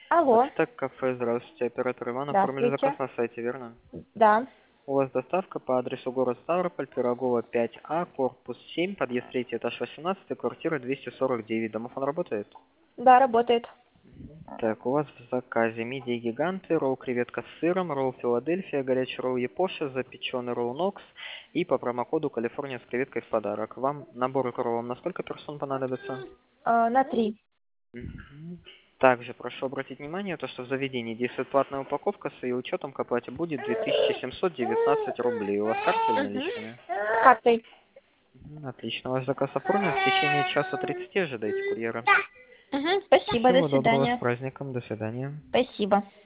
Алло, Ацтек кафе, здравствуйте, оператор Иван. Оформили заказ здравствуйте. на сайте, верно? Да, У вас доставка по адресу город Ставрополь, Пирогова 5А, корпус 7, подъезд 3, этаж 18, квартира 249. Домофон работает? да, работает. Так, у вас в заказе мидии гиганты, ролл креветка с сыром, ролл Филадельфия, горячий ролл Япоша, запеченный ролл Нокс и по промокоду Калифорния с креветкой в подарок. Вам набор роллов на сколько персон понадобится? На 3. Мгм. Также прошу обратить внимание, то, что в заведении действует платная упаковка, с ее учетом к оплате будет 2719 рублей. У вас карты или Угу. наличные? Картой. Отлично, ваш заказ оформлен. В течение часа 30 ожидайте курьера. Угу. Спасибо, до Всего доброго, с свидания. праздником, до свидания. Спасибо.